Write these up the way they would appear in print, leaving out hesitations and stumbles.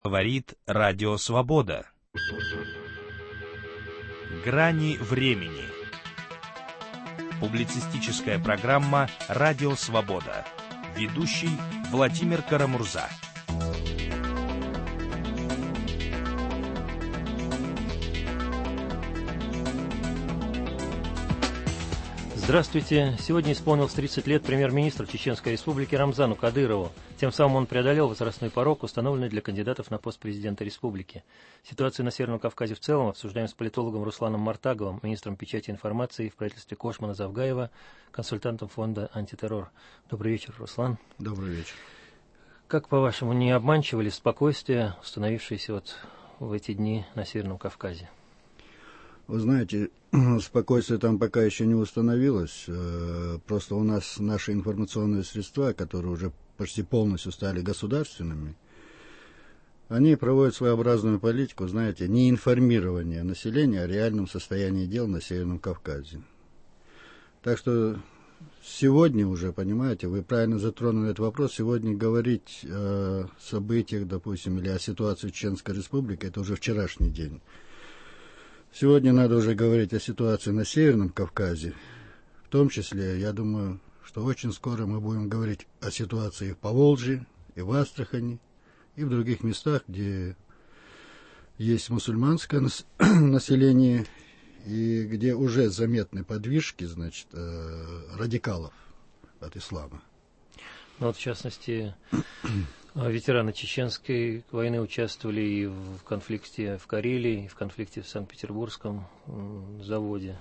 Говорит Радио Свобода. Грани времени. Публицистическая программа «Радио Свобода». Ведущий Владимир Карамурза. Здравствуйте. Сегодня исполнилось 30 лет премьер-министру Чеченской Республики Рамзану Кадырову. Тем самым он преодолел возрастной порог, установленный для кандидатов на пост президента республики. Ситуацию на Северном Кавказе в целом обсуждаем с политологом Русланом Мартаговым, министром печати и информации в правительстве Кошмана Завгаева, консультантом фонда «Антитеррор». Добрый вечер, Руслан. Добрый вечер. Как, по-вашему, не обманчиво ли спокойствие, установившееся в эти дни на Северном Кавказе? Вы знаете, спокойствие там пока еще не установилось. Просто у нас наши информационные средства, которые уже почти полностью стали государственными, они проводят своеобразную политику, знаете, неинформирования населения о реальном состоянии дел на Северном Кавказе. Так что сегодня уже, понимаете, вы правильно затронули этот вопрос, сегодня говорить о событиях, допустим, или о ситуации в Чеченской Республике, это уже вчерашний день. Сегодня надо уже говорить о ситуации на Северном Кавказе. В том числе, я думаю, что очень скоро мы будем говорить о ситуации в Поволжье, и в Астрахани, и в других местах, где есть мусульманское население, и где уже заметны подвижки, значит, радикалов от ислама. Ну вот, в частности, ветераны Чеченской войны участвовали и в конфликте в Карелии, и в конфликте в Санкт-Петербургском заводе.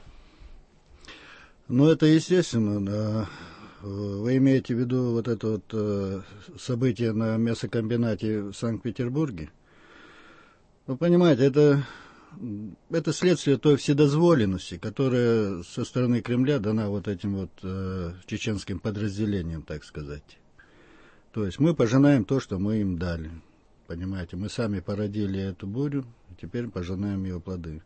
Ну, это естественно. Да. Вы имеете в виду вот это вот событие на мясокомбинате в Санкт-Петербурге? Вы понимаете, это следствие той вседозволенности, которая со стороны Кремля дана вот этим вот чеченским подразделениям, так сказать. То есть мы пожинаем то, что мы им дали. Понимаете, мы сами породили эту бурю, теперь пожинаем ее плоды.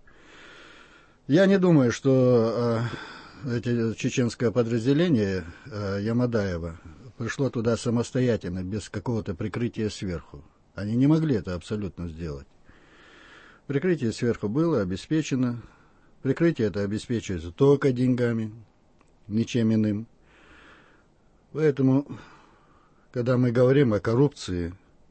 Я не думаю, что это чеченское подразделение Ямадаева пришло туда самостоятельно, без какого-то прикрытия сверху. Они не могли это абсолютно сделать. Прикрытие сверху было обеспечено. Прикрытие это обеспечивается только деньгами, ничем иным. Поэтому, когда мы говорим о коррупции,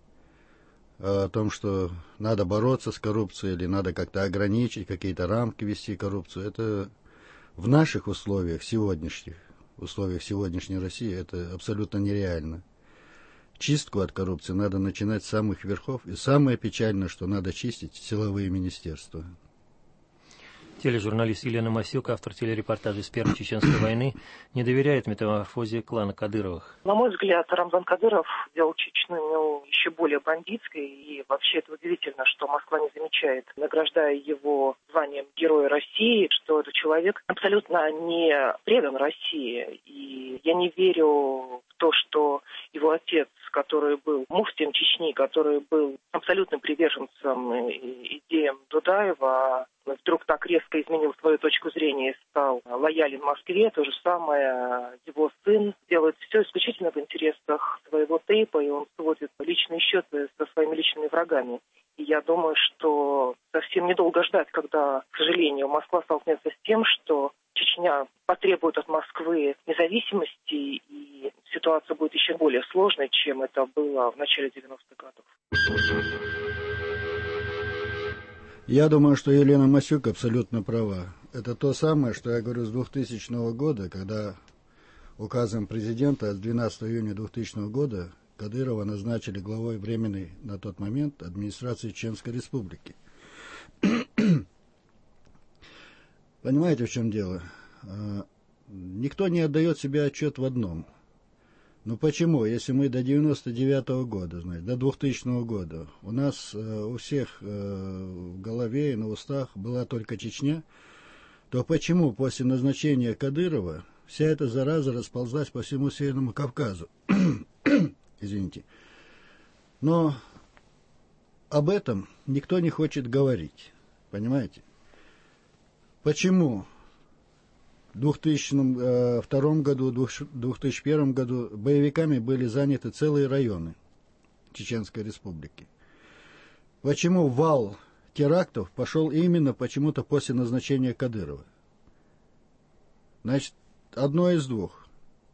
о том, что надо бороться с коррупцией или надо как-то ограничить, какие-то рамки ввести коррупцию, это в наших условиях сегодняшних, условиях сегодняшней России, это абсолютно нереально. Чистку от коррупции надо начинать с самых верхов. И самое печальное, что надо чистить силовые министерства. Тележурналист Елена Масюк, автор телерепортажа из Первой Чеченской войны, не доверяет метаморфозе клана Кадыровых. На мой взгляд, Рамзан Кадыров делал Чечню еще более бандитской. И вообще это удивительно, что Москва не замечает, награждая его званием Героя России, что этот человек абсолютно не предан России. И я не верю в то, что его отец, который был муфтием Чечни, который был абсолютным приверженцем идеям Дудаева, вдруг так резко изменил свою точку зрения и стал лоялен Москве. То же самое его сын делает все исключительно в интересах своего тейпа, и он сводит личные счеты со своими личными врагами. И я думаю, что совсем недолго ждать, когда, к сожалению, Москва столкнется с тем, что Чечня потребует от Москвы независимости, и ситуация будет еще более сложной, чем это было в начале 90-х годов. Я думаю, что Елена Масюк абсолютно права. Это то самое, что я говорю с 2000 года, когда указом президента от 12 июня 2000 года Кадырова назначили главой временной на тот момент администрации Чеченской Республики. Понимаете, в чем дело? Никто не отдает себе отчет в одном. Ну почему? Если мы до 99-го года, знаете, до 2000 года, у нас у всех в голове и на устах была только Чечня, то почему после назначения Кадырова вся эта зараза расползлась по всему Северному Кавказу? Извините. Но об этом никто не хочет говорить. Понимаете? Почему в 2002 году, 2001 году боевиками были заняты целые районы Чеченской Республики? почему вал терактов пошел именно почему-то после назначения Кадырова. Значит, одно из двух.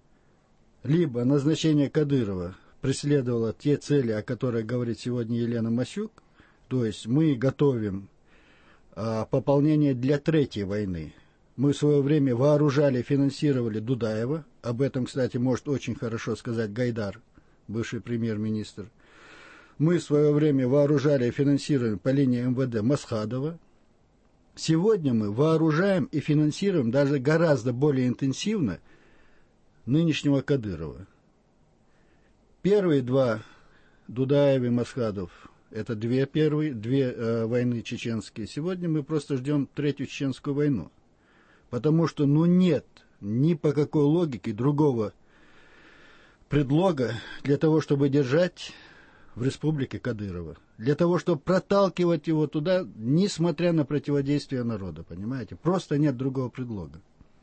Либо назначение Кадырова преследовало те цели, о которых говорит сегодня Елена Масюк, то есть мы готовим пополнение для третьей войны. Мы в свое время вооружали, финансировали Дудаева. Об этом, кстати, может очень хорошо сказать Гайдар, бывший премьер-министр. Мы в свое время вооружали и финансируем по линии МВД Масхадова. Сегодня мы вооружаем и финансируем даже гораздо более интенсивно нынешнего Кадырова. Первые два, Дудаев и Масхадов, это две войны чеченские. Сегодня мы просто ждем третью чеченскую войну. Потому что, нет ни по какой логике другого предлога для того, чтобы держать в республике Кадырова. Для того, чтобы проталкивать его туда, несмотря на противодействие народа, понимаете? Просто нет другого предлога.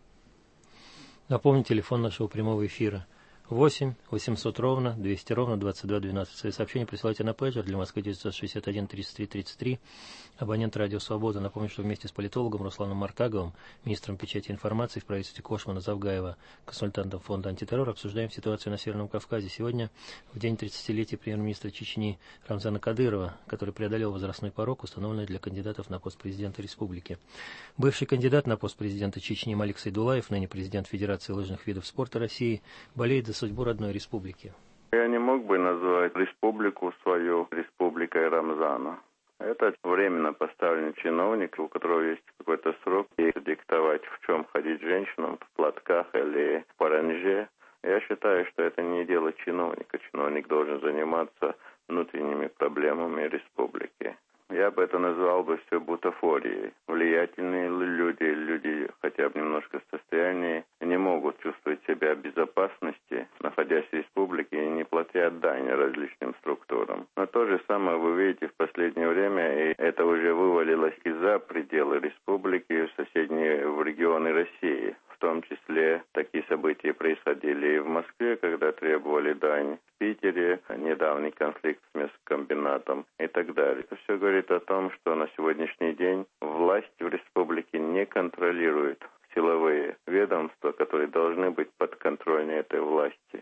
Напомню, телефон нашего прямого эфира 8 800 ровно 200 ровно 22 12. Свои сообщения присылайте на пейджер для Москвы 961 33 33. Абонент Радио Свобода. Напомню, что вместе с политологом Русланом Мартаговым, министром печати и информации в правительстве Кошмана Завгаева, консультантом фонда антитеррор, обсуждаем ситуацию на Северном Кавказе. Сегодня, в день 30-летия премьер-министра Чечни Рамзана Кадырова, который преодолел возрастной порог, установленный для кандидатов на пост президента республики. Бывший кандидат на пост президента Чечни Малик Сайдуллаев, ныне президент Федерации лыжных видов спорта России, болеет за судьбу родной республики. Я не мог бы назвать республику свою республикой Рамзана. Это временно поставленный чиновник, у которого есть какой-то срок, и диктовать, в чем ходить женщинам, в платках или в паранже. Я считаю, что это не дело чиновника. Чиновник должен заниматься внутренними проблемами республики. Я бы это назвал бы все бутафорией. Влиятельные люди хотя бы немножко в состоянии, не могут чувствовать себя в безопасности, находясь в республике и не платя дань различным структурам. Но то же самое вы видите в последнее время, и это уже вывалилось и за пределы республики, в соседние регионы России. В том числе такие события происходили и в Москве, когда требовали дань, в Питере, недавний конфликт с мясокомбинатом и так далее. Это все говорит о том, что на сегодняшний день власть в республике не контролирует силовые ведомства, которые должны быть подконтрольны этой власти.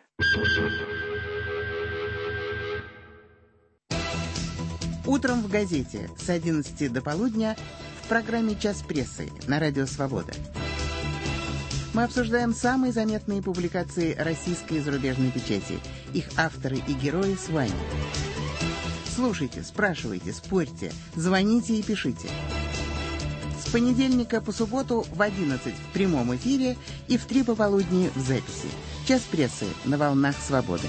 Утром в газете с 11 до полудня в программе «Час прессы» на Радио Свобода. Мы обсуждаем самые заметные публикации российской и зарубежной печати, их авторы и герои с вами. Слушайте, спрашивайте, спорьте, звоните и пишите. С понедельника по субботу в 11 в прямом эфире и в 3 пополудни в записи. «Час прессы» на волнах Свободы.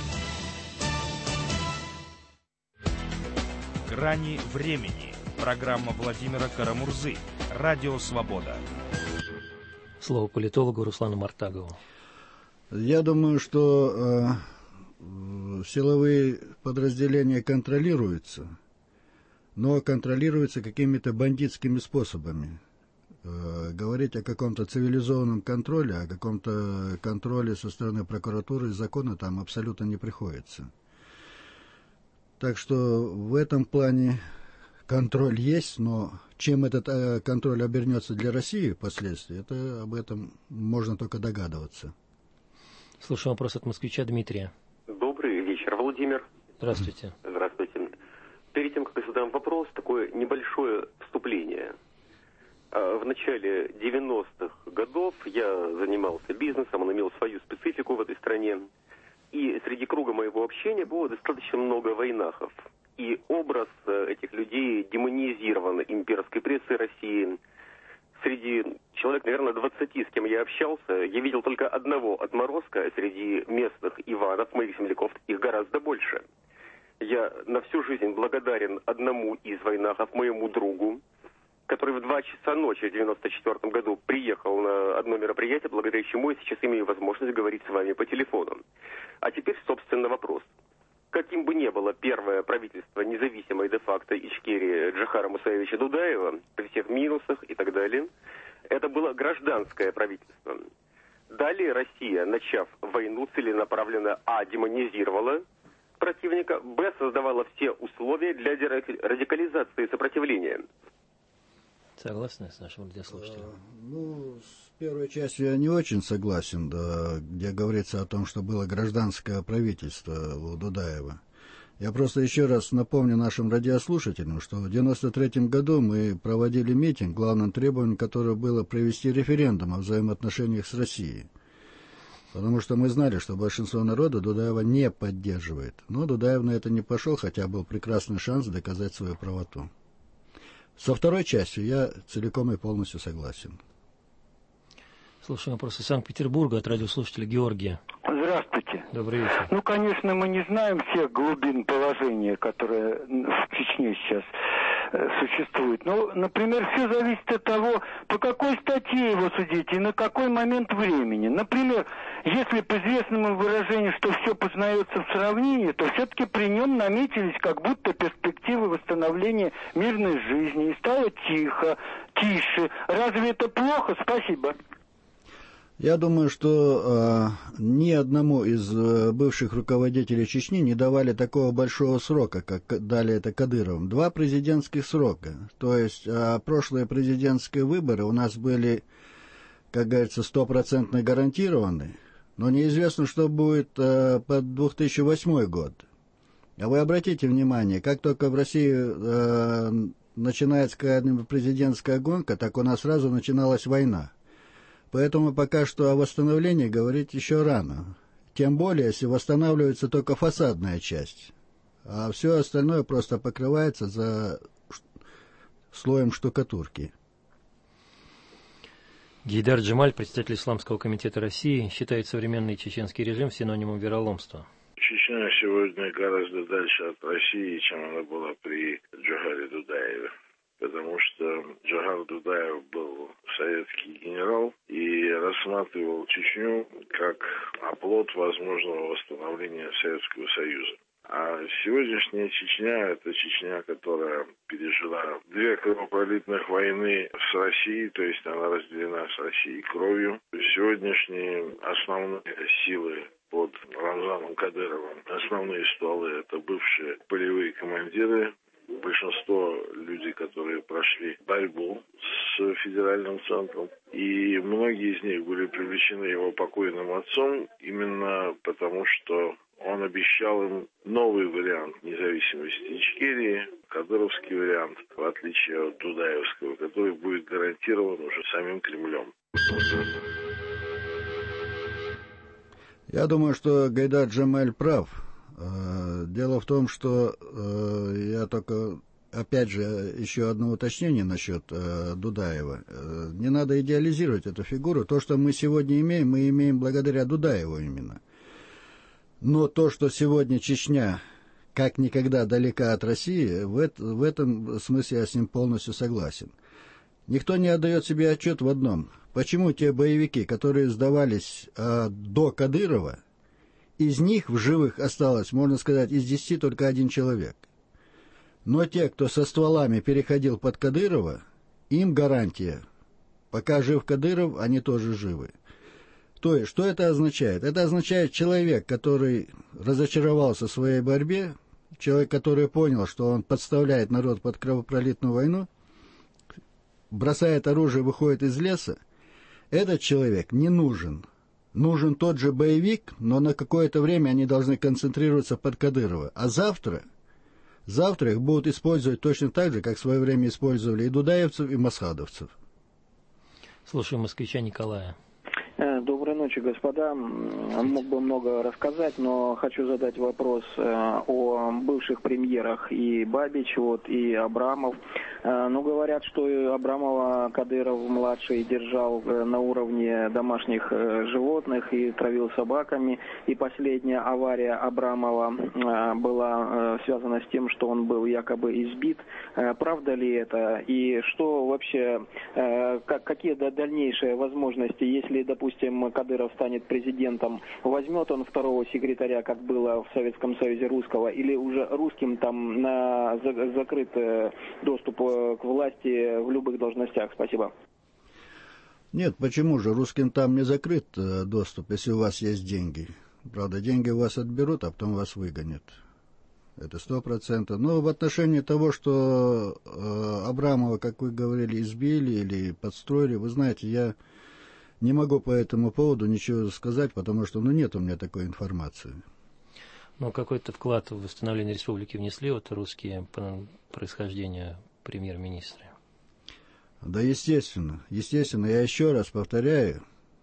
«Грани времени». Программа Владимира Карамурзы. Радио Свобода. Слово политологу Руслану Мартагову. Я думаю, что силовые подразделения контролируются, но контролируются какими-то бандитскими способами. Говорить о каком-то цивилизованном контроле, о каком-то контроле со стороны прокуратуры и закона там абсолютно не приходится. Так что в этом плане контроль есть, но чем этот контроль обернется для России впоследствии, это об этом можно только догадываться. Слушаю вопрос от москвича Дмитрия. Добрый вечер, Владимир. Здравствуйте. Здравствуйте. Перед тем, как я задам вопрос, такое небольшое вступление. В начале 90-х годов я занимался бизнесом, он имел свою специфику в этой стране. И среди круга моего общения было достаточно много войнахов. И образ этих людей демонизирован имперской прессой России. Среди человек, наверное, 20, с кем я общался, я видел только одного отморозка, среди местных Иванов, моих земляков, их гораздо больше. Я на всю жизнь благодарен одному из войнахов, моему другу, который в 2 часа ночи в 94 году приехал на одно мероприятие, благодаря чему я сейчас имею возможность говорить с вами по телефону. А теперь, собственно, вопрос. Каким бы ни было первое правительство независимой де-факто Ичкерии Джохара Мусаевича Дудаева, при всех минусах и так далее, это было гражданское правительство. Далее Россия, начав войну, целенаправленно демонизировала противника, б, создавала все условия для радикализации сопротивления. Согласны с нашим радиослушателем? С первой частью я не очень согласен, да, где говорится о том, что было гражданское правительство у Дудаева. Я просто еще раз напомню нашим радиослушателям, что в 1993 году мы проводили митинг, главным требованием которого было провести референдум о взаимоотношениях с Россией. Потому что мы знали, что большинство народа Дудаева не поддерживает. Но Дудаев на это не пошел, хотя был прекрасный шанс доказать свою правоту. Со второй частью я целиком и полностью согласен. Слушаем вопрос из Санкт-Петербурга от радиослушателя Георгия. Здравствуйте. Добрый вечер. Ну, конечно, мы не знаем всех глубин положения, которое в Чечне сейчас существует. Ну, например, все зависит от того, по какой статье его судить и на какой момент времени. Например, если по известному выражению, что все познается в сравнении, то все-таки при нем наметились как будто перспективы восстановления мирной жизни. И стало тише. Разве это плохо? Спасибо. Я думаю, что ни одному из бывших руководителей Чечни не давали такого большого срока, как дали это Кадыровым. 2 президентских срока. То есть прошлые президентские выборы у нас были, как говорится, 100% гарантированы, но неизвестно, что будет под 2008 год. А вы обратите внимание, как только в России начинается какая-нибудь президентская гонка, так у нас сразу начиналась война. Поэтому пока что о восстановлении говорить еще рано. Тем более, если восстанавливается только фасадная часть, а все остальное просто покрывается за слоем штукатурки. Гейдар Джемаль, председатель Исламского комитета России, считает современный чеченский режим синонимом вероломства. Чечня сегодня гораздо дальше от России, чем она была при Джохаре Дудаеве. Потому что Джохар Дудаев был советский генерал и рассматривал Чечню как оплот возможного восстановления Советского Союза. А сегодняшняя Чечня – это Чечня, которая пережила 2 кровопролитных войны с Россией, то есть она разделена с Россией кровью. Сегодняшние основные силы под Рамзаном Кадыровым, основные стволы – это бывшие полевые командиры, большинство людей, которые прошли борьбу с федеральным центром, и многие из них были привлечены его покойным отцом именно потому, что он обещал им новый вариант независимости Ичкерии, кадыровский вариант, в отличие от дудаевского, который будет гарантирован уже самим Кремлем. Я думаю, что Гайдар Джемаль прав. Дело в том, что я только, опять же, еще одно уточнение насчет Дудаева. Не надо идеализировать эту фигуру. То, что мы сегодня имеем, мы имеем благодаря Дудаеву именно. Но то, что сегодня Чечня как никогда далека от России, в этом смысле я с ним полностью согласен. Никто не отдает себе отчет в одном. Почему те боевики, которые сдавались до Кадырова, из них в живых осталось, можно сказать, из 10 только 1 человек. Но те, кто со стволами переходил под Кадырова, им гарантия. Пока жив Кадыров, они тоже живы. То есть, что это означает? Это означает человек, который разочаровался в своей борьбе, человек, который понял, что он подставляет народ под кровопролитную войну, бросает оружие, выходит из леса, этот человек не нужен. Нужен тот же боевик, но на какое-то время они должны концентрироваться под Кадырова. А завтра их будут использовать точно так же, как в свое время использовали и дудаевцев, и масхадовцев. Слушаем москвича Николая. Доброй ночи, господа. Мог бы много рассказать, но хочу задать вопрос о бывших премьерах и Бабич, и Абрамов. Ну, говорят, что Абрамова Кадыров-младший держал на уровне домашних животных и травил собаками. И последняя авария Абрамова была связана с тем, что он был якобы избит. Правда ли это? И что вообще, какие дальнейшие возможности, если, допустим, Кадыров станет президентом, возьмет он второго секретаря, как было в Советском Союзе русского, или уже русским там закрыт доступ к власти в любых должностях? Спасибо. Нет, почему же? Русским там не закрыт доступ, если у вас есть деньги. Правда, деньги у вас отберут, а потом вас выгонят. это 100%. Но в отношении того, что Абрамова, как вы говорили, избили или подстроили, вы знаете, я не могу по этому поводу ничего сказать, потому что нет у меня такой информации. Но какой-то вклад в восстановление республики внесли русские по происхождению премьер-министры? Да, естественно. Естественно, я еще раз повторяю,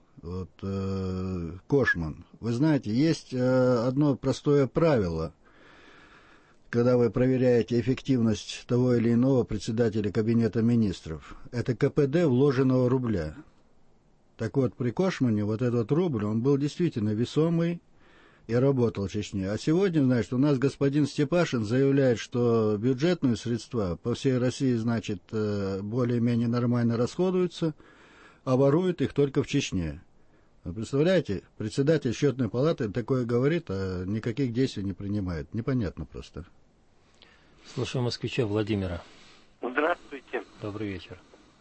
Кошман, вы знаете, есть одно простое правило, когда вы проверяете эффективность того или иного председателя кабинета министров. Это КПД вложенного рубля. Так вот, при Кошмане этот рубль, он был действительно весомый и работал в Чечне. А сегодня, значит, у нас господин Степашин заявляет, что бюджетные средства по всей России, значит, более-менее нормально расходуются, а воруют их только в Чечне. Вы представляете, председатель счетной палаты такое говорит, а никаких действий не принимает. Непонятно просто. Слушаю москвича Владимира. Здравствуйте. Добрый вечер.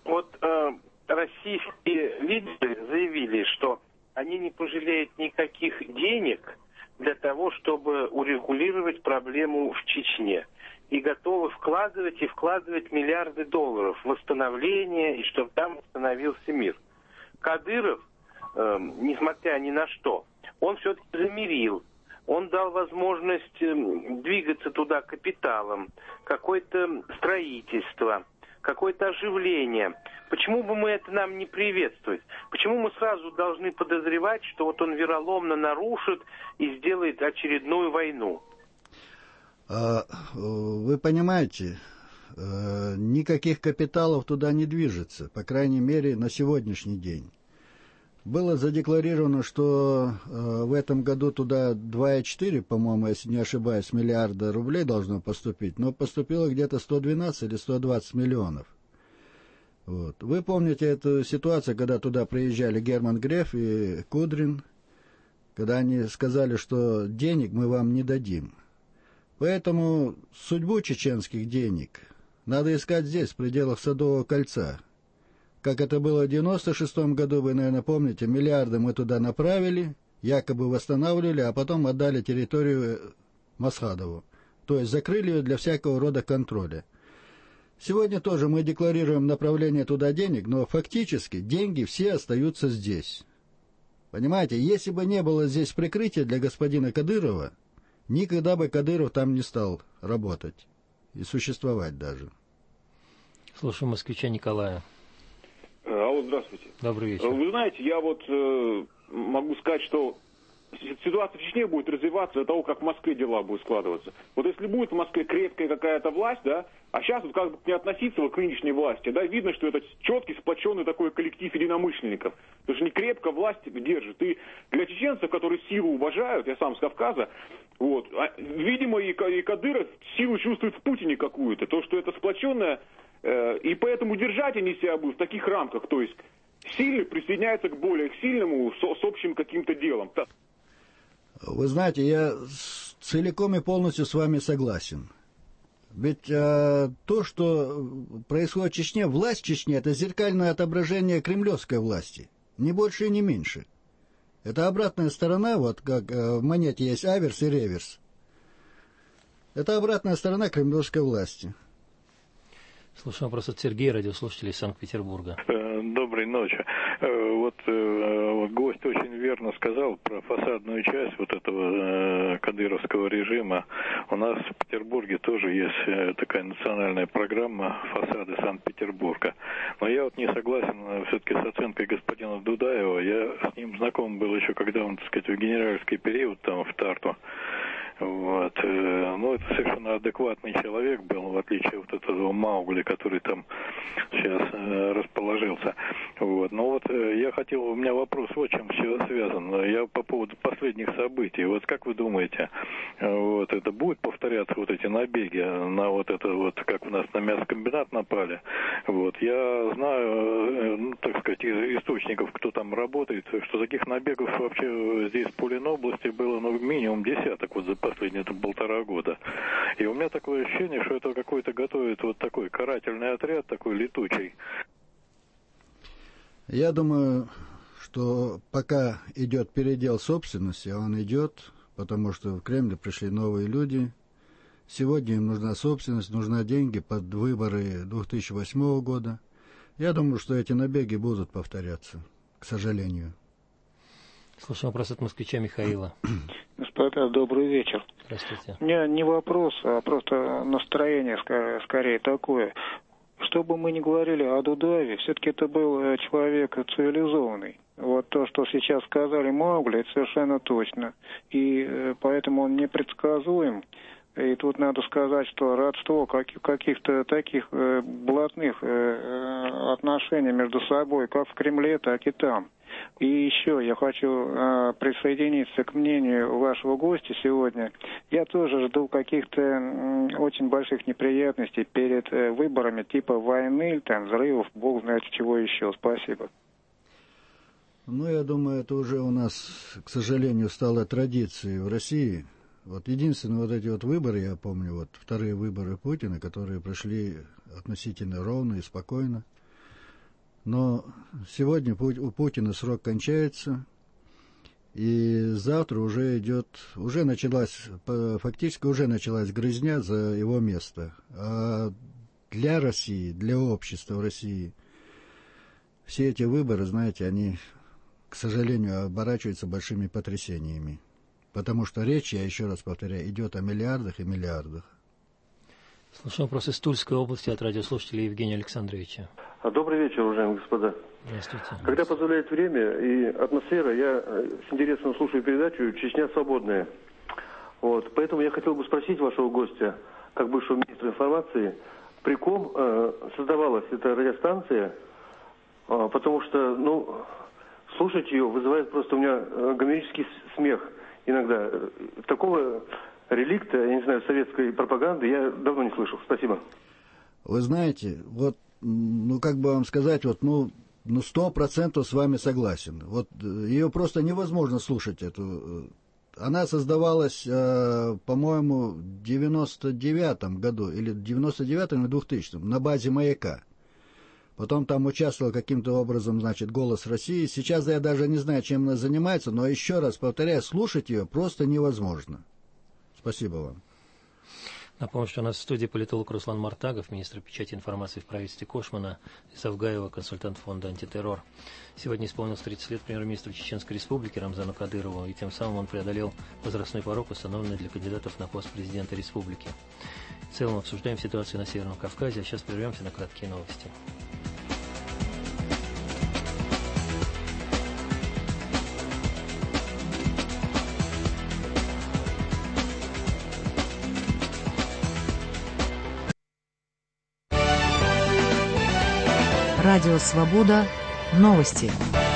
Российские лидеры заявили, что они не пожалеют никаких денег для того, чтобы урегулировать проблему в Чечне. И готовы вкладывать миллиарды долларов в восстановление, и чтобы там восстановился мир. Кадыров, несмотря ни на что, он все-таки замирил. Он дал возможность двигаться туда капиталом, какое-то строительство, какое-то оживление. Почему бы мы это нам не приветствовать? Почему мы сразу должны подозревать, что он вероломно нарушит и сделает очередную войну? Вы понимаете, никаких капиталов туда не движется, по крайней мере, на сегодняшний день. Было задекларировано, что в этом году туда 2,4, по-моему, если не ошибаюсь, миллиарда рублей должно поступить, но поступило где-то 112 или 120 миллионов. Вы помните эту ситуацию, когда туда приезжали Герман Греф и Кудрин, когда они сказали, что денег мы вам не дадим. Поэтому судьбу чеченских денег надо искать здесь, в пределах Садового кольца. Как это было в 96-м году, вы, наверное, помните, миллиарды мы туда направили, якобы восстанавливали, а потом отдали территорию Масхадову. То есть закрыли ее для всякого рода контроля. Сегодня тоже мы декларируем направление туда денег, но фактически деньги все остаются здесь. Понимаете, если бы не было здесь прикрытия для господина Кадырова, никогда бы Кадыров там не стал работать и существовать даже. Слушаю москвича Николая. Алло, здравствуйте. Добрый вечер. Вы знаете, я могу сказать, что ситуация в Чечне будет развиваться до того, как в Москве дела будут складываться. Если будет в Москве крепкая какая-то власть, да, а сейчас как бы не относиться к нынешней власти, да, видно, что это четкий, сплоченный такой коллектив единомышленников. Потому что не крепко власть держит. И для чеченцев, которые силу уважают, я сам с Кавказа, видимо, и Кадыров силу чувствует в Путине какую-то. То, что это сплоченная, и поэтому держать они себя будут в таких рамках. То есть сильный присоединяется к более сильному с общим каким-то делом. Вы знаете, я целиком и полностью с вами согласен. Ведь то, что происходит в Чечне, власть в Чечне, это зеркальное отображение кремлевской власти. Ни больше и не меньше. Это обратная сторона, как в монете есть аверс и реверс. Это обратная сторона кремлевской власти. Слушаю вопрос от Сергея, радиослушатель из Санкт-Петербурга. Доброй ночи. Гость очень верно сказал про фасадную часть этого кадыровского режима. У нас в Петербурге тоже есть такая национальная программа «Фасады Санкт-Петербурга». Но я не согласен все-таки с оценкой господина Дудаева. Я с ним знаком был еще, когда он, так сказать, в генеральский период там в Тарту. Это совершенно адекватный человек был, в отличие от этого Маугли, который там сейчас расположился. Я хотел, у меня вопрос вот чем все связан. Я по поводу последних событий. Как вы думаете, это будет повторяться эти набеги на как у нас на мясокомбинат напали? Я знаю, так сказать, из источников, кто там работает, что таких набегов вообще здесь в Пулиной области было минимум десяток за последние 1,5 года. И у меня такое ощущение, что это какой-то готовит такой карательный отряд, такой летучий. Я думаю, что пока идет передел собственности, а он идет, потому что в Кремль пришли новые люди, Сегодня им нужна собственность, нужны деньги под выборы 2008 года. Я думаю, что эти набеги будут повторяться, к сожалению. Слушаем вопрос от москвича Михаила. Господа, добрый вечер. Здравствуйте. У меня не вопрос, а просто настроение скорее такое. Что бы мы ни говорили о Дудаеве, все-таки это был человек цивилизованный. Вот то, что сейчас сказали Маугли, это совершенно точно. И поэтому он непредсказуем. И тут надо сказать, что родство каких-то таких блатных отношений между собой, как в Кремле, так и там. И еще я хочу присоединиться к мнению вашего гостя сегодня. Я тоже жду каких-то очень больших неприятностей перед выборами типа войны, там, взрывов, бог знает чего еще. Спасибо. Ну, я думаю, это уже у нас, к сожалению, стало традицией в России. Вот единственные вот эти вот выборы, я помню, вот вторые выборы Путина, которые прошли относительно ровно и спокойно. Но сегодня у Путина срок кончается, и завтра уже фактически уже началась грызня за его место. А для России, для общества в России, все эти выборы, знаете, они, к сожалению, оборачиваются большими потрясениями. Потому что речь, я еще раз повторяю, идет о миллиардах и миллиардах. Слушаем вопрос из Тульской области от радиослушателя Евгения Александровича. Добрый вечер, уважаемые господа. Здравствуйте. Когда позволяет время и атмосфера, я с интересом слушаю передачу «Чечня свободная». Вот, поэтому я хотел бы спросить вашего гостя, как бывшего министра информации, при ком создавалась эта радиостанция, потому что, слушать ее вызывает просто у меня гомерический смех иногда. Такого реликта, я не знаю, советской пропаганды я давно не слышал. Спасибо. Вы знаете, вот, как бы вам сказать, 100% с вами согласен. Вот ее просто невозможно слушать, эту. Она создавалась, по-моему, в 99-м году, или в 99-м или 2000-м, на базе «Маяка». Потом там участвовал каким-то образом, «Голос России». Сейчас я даже не знаю, чем она занимается, но еще раз повторяю, слушать ее просто невозможно. Спасибо вам. Напомню, что у нас в студии политолог Руслан Мартагов, министр печати и информации в правительстве Кошмана, и Савгаева, консультант фонда «Антитеррор». Сегодня исполнилось 30 лет премьер-министру Чеченской Республики Рамзану Кадырову, и тем самым он преодолел возрастной порог, установленный для кандидатов на пост президента республики. В целом обсуждаем ситуацию на Северном Кавказе, а сейчас прервемся на краткие новости. Радио «Свобода». Новости.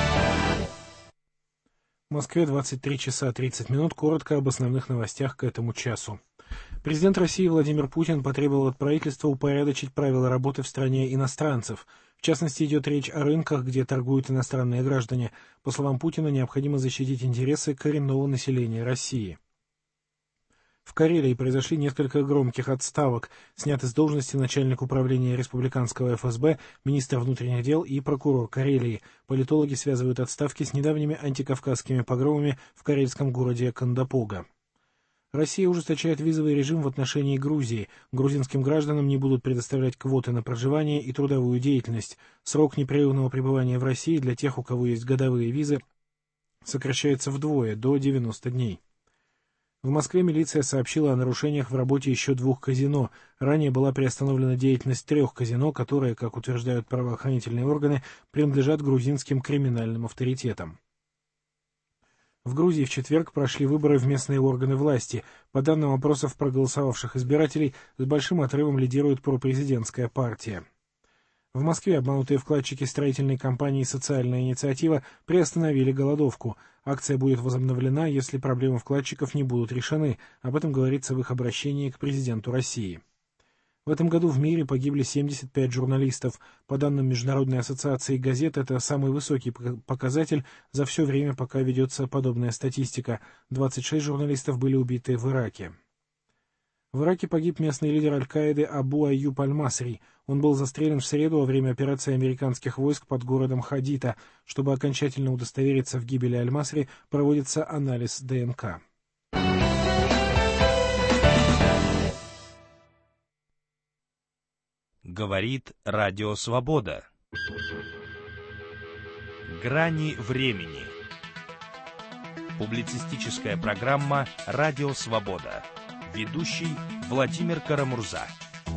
В Москве 23 часа 30 минут. Коротко об основных новостях к этому часу. Президент России Владимир Путин потребовал от правительства упорядочить правила работы в стране иностранцев. В частности, идет речь о рынках, где торгуют иностранные граждане. По словам Путина, необходимо защитить интересы коренного населения России. В Карелии произошли несколько громких отставок. Сняты с должности начальник управления республиканского ФСБ, министр внутренних дел и прокурор Карелии. Политологи связывают отставки с недавними антикавказскими погромами в карельском городе Кандапога. Россия ужесточает визовый режим в отношении Грузии. Грузинским гражданам не будут предоставлять квоты на проживание и трудовую деятельность. Срок непрерывного пребывания в России для тех, у кого есть годовые визы, сокращается вдвое, до 90 дней. В Москве милиция сообщила о нарушениях в работе еще 2 казино. Ранее была приостановлена деятельность 3 казино, которые, как утверждают правоохранительные органы, принадлежат грузинским криминальным авторитетам. В Грузии в четверг прошли выборы в местные органы власти. По данным опросов проголосовавших избирателей, с большим отрывом лидирует пропрезидентская партия. В Москве обманутые вкладчики строительной компании «Социальная инициатива» приостановили голодовку. Акция будет возобновлена, если проблемы вкладчиков не будут решены. Об этом говорится в их обращении к президенту России. В этом году в мире погибли 75 журналистов. По данным Международной ассоциации газет, это самый высокий показатель за все время, пока ведется подобная статистика. 26 журналистов были убиты в Ираке. В Ираке погиб местный лидер Аль-Каиды Абу Айюб Аль-Масри. Он был застрелен в среду во время операции американских войск под городом Хадита. Чтобы окончательно удостовериться в гибели Аль-Масри, проводится анализ ДНК. Говорит Радио Свобода. Грани времени. Публицистическая программа «Радио Свобода». Ведущий Владимир Карамурза.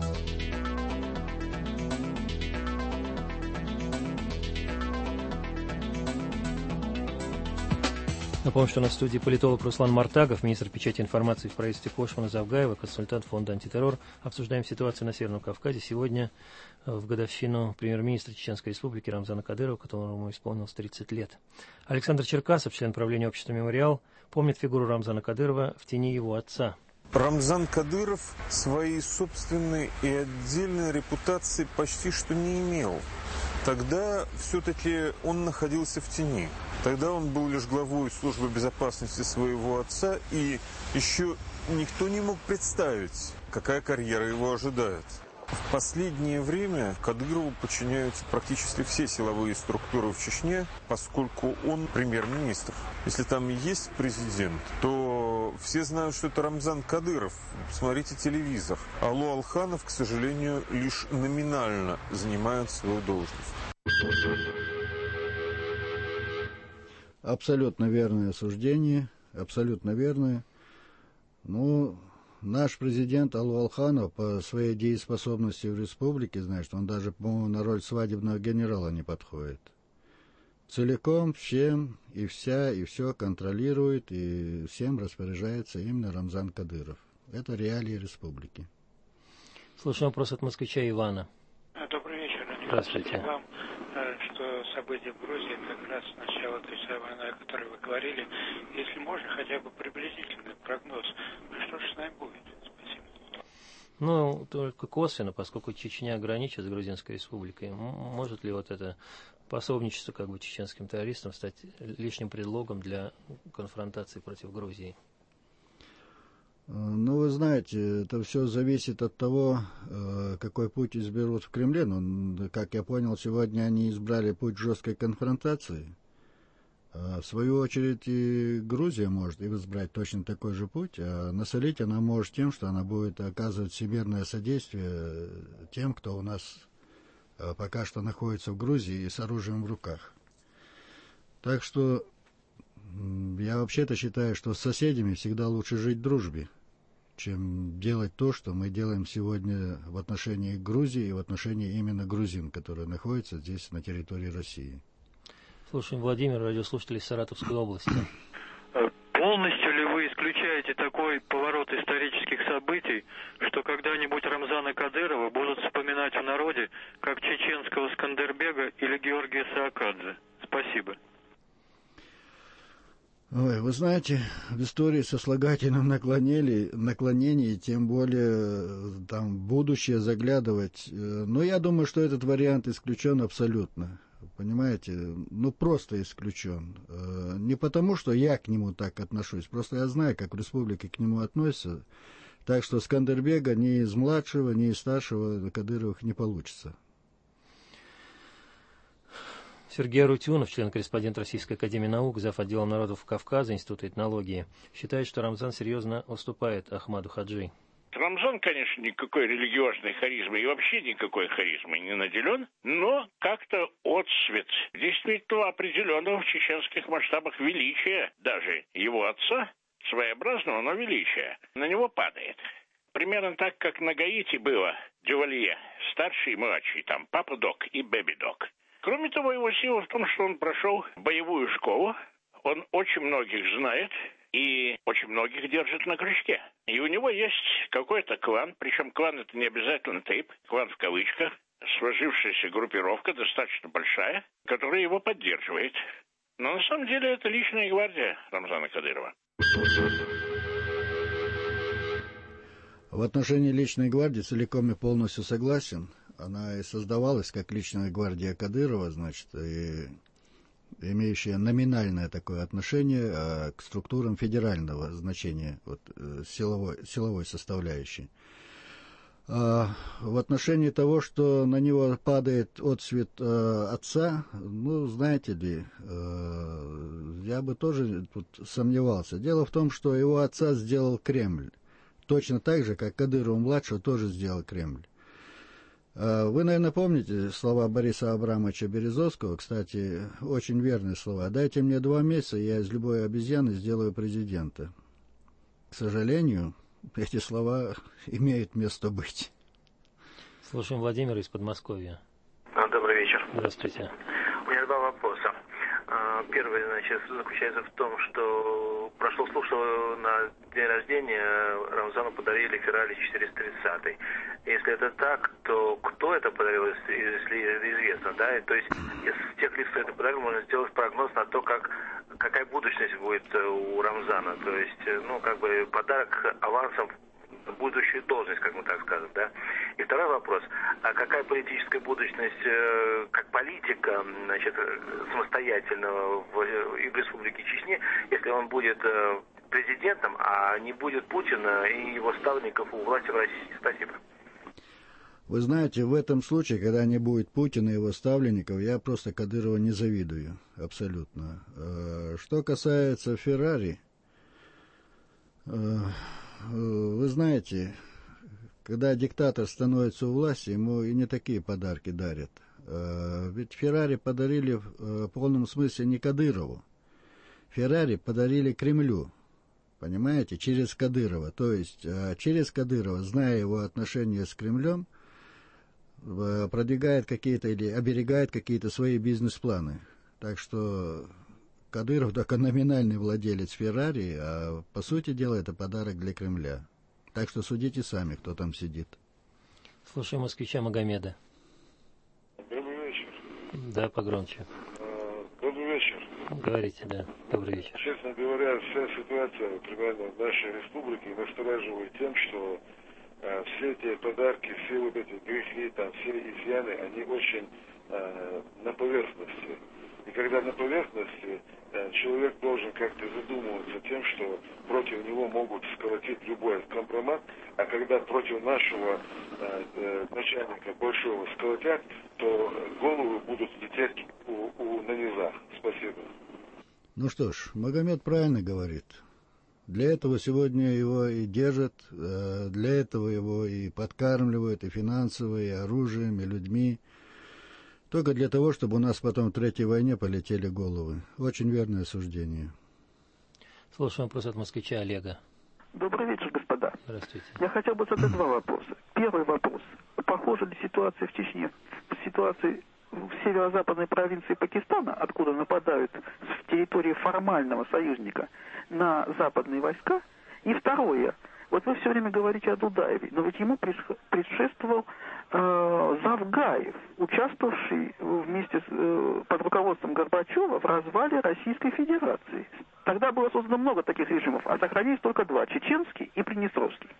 Напомню, что на студии политолог Руслан Мартагов, министр печати и информации в правительстве Кошмана Завгаева, консультант фонда «Антитеррор». Обсуждаем ситуацию на Северном Кавказе. Сегодня в годовщину премьер-министра Чеченской Республики Рамзана Кадырова, которому исполнилось 30 лет. Александр Черкасов, член правления общества «Мемориал», помнит фигуру Рамзана Кадырова в тени его отца. Рамзан Кадыров своей собственной и отдельной репутации почти что не имел. Тогда все-таки он находился в тени. Тогда он был лишь главой службы безопасности своего отца, и еще никто не мог представить, какая карьера его ожидает. В последнее время Кадырову подчиняются практически все силовые структуры в Чечне, поскольку он премьер-министр. Если там и есть президент, то все знают, что это Рамзан Кадыров. Смотрите телевизор. Алло Алханов, к сожалению, лишь номинально занимает свою должность. Абсолютно верное суждение, абсолютно верное. Ну, наш президент Алло Алханов по своей дееспособности в республике, значит, он даже, по-моему, на роль свадебного генерала не подходит. Целиком, всем, и вся, и все контролирует, и всем распоряжается именно Рамзан Кадыров. Это реалии республики. Слушаем вопрос от москвича Ивана. Добрый вечер. Здравствуйте. Вам, что события в Грузии как раз начало той самой войны, о которой вы говорили. Если можно, хотя бы приблизительный прогноз, что же с нами будет? Спасибо. Ну, только косвенно, поскольку Чечня граничит с Грузинской республикой. Может ли вот это пособничество как бы чеченским террористам стать лишним предлогом для конфронтации против Грузии? Ну, вы знаете, это все зависит от того, какой путь изберут в Кремле. Ну, как я понял, сегодня они избрали путь жесткой конфронтации. В свою очередь и Грузия может избрать точно такой же путь, а насолить она может тем, что она будет оказывать всемирное содействие тем, кто у нас пока что находится в Грузии и с оружием в руках. Так что я вообще-то считаю, что с соседями всегда лучше жить в дружбе, чем делать то, что мы делаем сегодня в отношении Грузии и в отношении именно грузин, которые находятся здесь на территории России. Слушаем Владимир, радиослушатель из Саратовской области. Полностью ли вы исключаете такой поворот исторических событий, что когда-нибудь Рамзана Кадырова будут вспоминать в народе как чеченского Скандербега или Георгия Саакадзе? Спасибо. Ой, вы знаете, в истории сослагательном наклонении, тем более там в будущее заглядывать, но я думаю, что этот вариант исключен абсолютно. Понимаете, ну просто исключен. Не потому, что я к нему так отношусь, просто я знаю, как в республике к нему относятся. Так что Скандербега ни из младшего, ни из старшего Кадыровых не получится. Сергей Арутюнов, член-корреспондент Российской академии наук, зав. Отделом народов Кавказа, Института этнологии, считает, что Рамзан серьезно уступает Ахмаду Хаджи. Рамзан, конечно, никакой религиозной харизмой и вообще никакой харизмой не наделен, но как-то отцвет действительно определенного в чеченских масштабах величия даже его отца, своеобразного, но величия, на него падает. Примерно так, как на Гаити было Дювалье, старший и младший, там Папа Док и Бэби Док. Кроме того, его сила в том, что он прошел боевую школу, он очень многих знает и очень многих держит на крючке. И у него есть какой-то клан, причем клан это не обязательно тейп, клан в кавычках, сложившаяся группировка, достаточно большая, которая его поддерживает. Но на самом деле это личная гвардия Рамзана Кадырова. В отношении личной гвардии целиком и полностью согласен. Она и создавалась как личная гвардия Кадырова, значит, и имеющая номинальное такое отношение к структурам федерального значения, вот, силовой составляющей. В отношении того, что на него падает отцвет отца, ну, знаете ли, я бы тоже тут сомневался. Дело в том, что его отца сделал Кремль. Точно так же, как Кадырова-младшего тоже сделал Кремль. Вы, наверное, помните слова Бориса Абрамовича Березовского, кстати, очень верные слова. «Дайте мне 2 месяца, я из любой обезьяны сделаю президента». К сожалению, эти слова имеют место быть. Слушаем Владимира из Подмосковья. Добрый вечер. Здравствуйте. У меня 2 вопроса. Первый, значит, заключается в том, что прошло слух, что на день рождения Рамзану подарили Феррари 430. Если это так, то кто это подарил, если известно, да? То есть из тех лиц, кто это подарил, можно сделать прогноз на то, какая будущность будет у Рамзана. То есть, ну, как бы подарок авансом будущую должность, как мы так скажем, да. И второй вопрос: а какая политическая будущность, как политика, значит, самостоятельного и в Республике Чечне, если он будет президентом, а не будет Путина и его ставленников у власти в России? Спасибо. Вы знаете, в этом случае, когда не будет Путина и его ставленников, я просто Кадырову не завидую, абсолютно. Что касается Феррари, вы знаете, когда диктатор становится у власти, ему и не такие подарки дарят. Ведь Феррари подарили в полном смысле не Кадырову. Феррари подарили Кремлю, понимаете, через Кадырова. То есть через Кадырова, зная его отношения с Кремлем, продвигает какие-то или оберегает какие-то свои бизнес-планы. Так что Кадыров только номинальный владелец Феррари, а по сути дела это подарок для Кремля. Так что судите сами, кто там сидит. Слушаем москвича Магомеда. Добрый вечер. Да, погромче. Добрый вечер. Говорите, да. Добрый вечер. Честно говоря, вся ситуация примерно в нашей республике настораживает тем, что все эти подарки, все вот эти грехи, там, все изъяны, они очень на поверхности. И когда на поверхности, человек должен как-то задумываться тем, что против него могут сколотить любой компромат, а когда против нашего начальника большого сколотят, то головы будут лететь на низах. Спасибо. Ну что ж, Магомед правильно говорит. Для этого сегодня его и держат, для этого его и подкармливают, и финансово, и оружием, и людьми. Только для того, чтобы у нас потом в Третьей войне полетели головы. Очень верное суждение. Слушаем вопрос от москвича Олега. Добрый вечер, господа. Здравствуйте. Я хотел бы задать 2 вопроса. Первый вопрос. Похожа ли ситуация в Чечне в ситуации в северо-западной провинции Пакистана, откуда нападают с территории формального союзника на западные войска? И второе. Вот вы все время говорите о Дудаеве, но ведь ему предшествовал Завгаев, участвовавший вместе под руководством Горбачева в развале Российской Федерации. Тогда было создано много таких режимов, а сохранились только 2 – чеченский и приднестровский.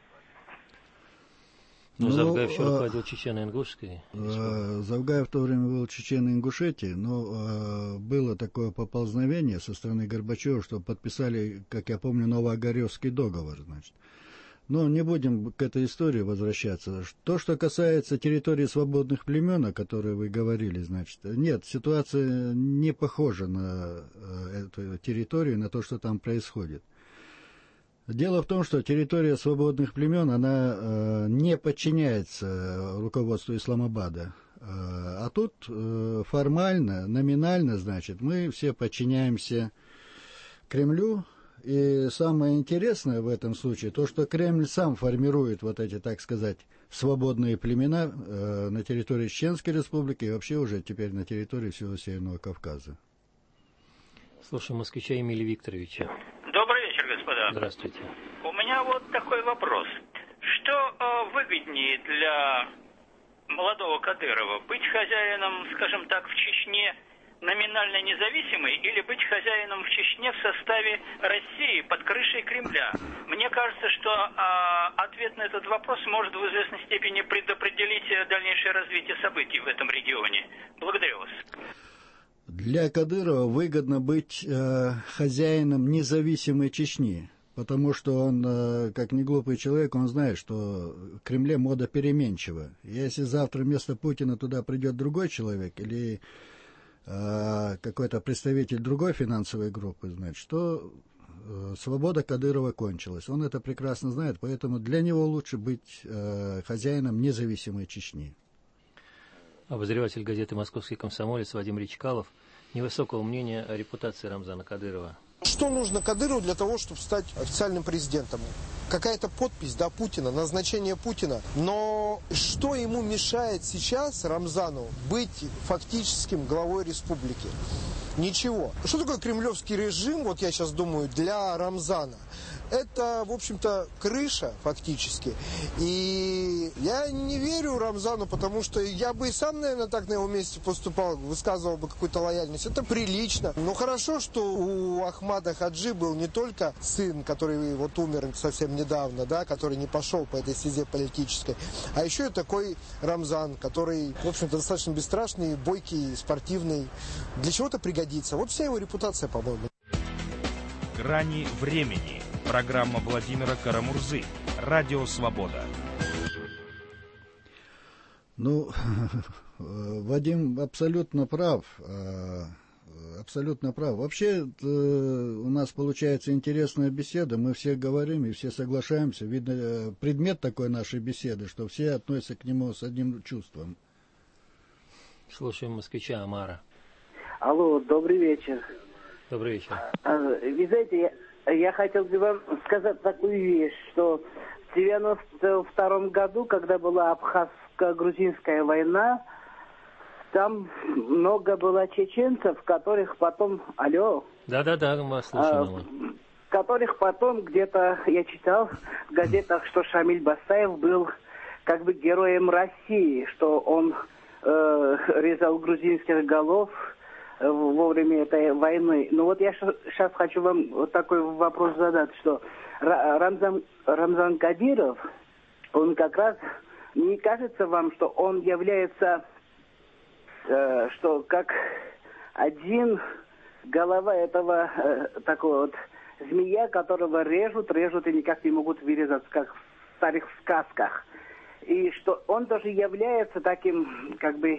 Ну, Завгаев еще руководил Чечено-Ингушской. Завгаев в то время был в Чечено-Ингушетии, но было такое поползновение со стороны Горбачева, что подписали, как я помню, Новоогаревский договор, значит. Но не будем к этой истории возвращаться. То, что касается территории свободных племен, о которой вы говорили, значит, нет, ситуация не похожа на эту территорию, на то, что там происходит. Дело в том, что территория свободных племен, она не подчиняется руководству Исламабада. А тут формально, номинально, значит, мы все подчиняемся Кремлю. И самое интересное в этом случае, то, что Кремль сам формирует вот эти, так сказать, свободные племена на территории Чеченской Республики и вообще уже теперь на территории всего Северного Кавказа. Слушаем москвича Эмилия Викторовича. Добрый вечер, господа. Здравствуйте. У меня вот такой вопрос. Что выгоднее для молодого Кадырова? Быть хозяином, скажем так, в Чечне номинально независимой или быть хозяином в Чечне в составе России под крышей Кремля? Мне кажется, что ответ на этот вопрос может в известной степени предопределить дальнейшее развитие событий в этом регионе. Благодарю вас. Для Кадырова выгодно быть хозяином независимой Чечни, потому что он, как не глупый человек, он знает, что в Кремле мода переменчива. Если завтра вместо Путина туда придет другой человек или какой-то представитель другой финансовой группы, значит, что свобода Кадырова кончилась. Он это прекрасно знает, поэтому для него лучше быть хозяином независимой Чечни. Обозреватель газеты «Московский комсомолец» Вадим Речкалов невысокого мнения о репутации Рамзана Кадырова. Что нужно Кадырову для того, чтобы стать официальным президентом? Какая-то подпись, да, Путина, назначение Путина. Но что ему мешает сейчас, Рамзану, быть фактическим главой республики? Ничего. Что такое кремлевский режим, вот я сейчас думаю, для Рамзана? Это, в общем-то, крыша, фактически. И я не верю Рамзану, потому что я бы и сам, наверное, так на его месте поступал, высказывал бы какую-то лояльность. Это прилично. Но хорошо, что у Ахмада Хаджи был не только сын, который вот умер совсем недавно, да, который не пошел по этой стезе политической, а еще и такой Рамзан, который, в общем-то, достаточно бесстрашный, бойкий, спортивный. Для чего-то пригодится. Вот вся его репутация, по-моему. «Грани времени». Программа Владимира Карамурзы. Радио «Свобода». Ну, Вадим абсолютно прав. Абсолютно прав. Вообще у нас получается интересная беседа. Мы все говорим и все соглашаемся. Видно, предмет такой нашей беседы, что все относятся к нему с одним чувством. Слушаем москвича Амара. Алло, добрый вечер. Добрый вечер. Вы знаете, я хотел бы вам сказать такую вещь, что в 1992 году, когда была Абхазско-грузинская война, там много было чеченцев, которых потом... Алло? Да-да-да, мы слушаем. Которых потом где-то, я читал в газетах, что Шамиль Басаев был как бы героем России, что он резал грузинских голов во время этой войны. Но вот я сейчас хочу вам вот такой вопрос задать, что Рамзан Кадыров, он как раз, не кажется вам, что он является, что как один голова этого такого вот змея, которого режут и никак не могут вырезать, как в старых сказках. И что он тоже является таким, как бы,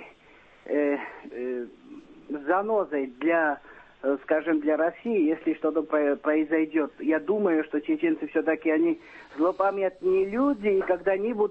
занозой для, скажем, для России, если что-то произойдет. Я думаю, что чеченцы все-таки они злопамятные люди, и когда-нибудь